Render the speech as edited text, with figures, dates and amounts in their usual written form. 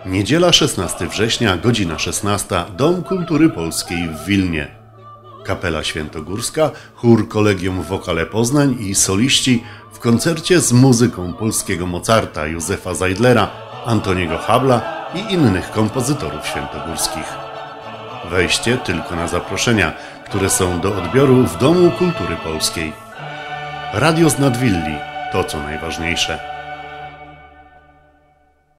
Niedziela 16 września, godzina 16, Dom Kultury Polskiej w Wilnie. Kapela Świętogórska, chór Collegium Vocale Poznań i soliści w koncercie z muzyką polskiego Mozarta, Józefa Zajdlera, Antoniego Habla i innych kompozytorów świętogórskich. Wejście tylko na zaproszenia, które są do odbioru w Domu Kultury Polskiej. Radio z Nadwilli, to co najważniejsze.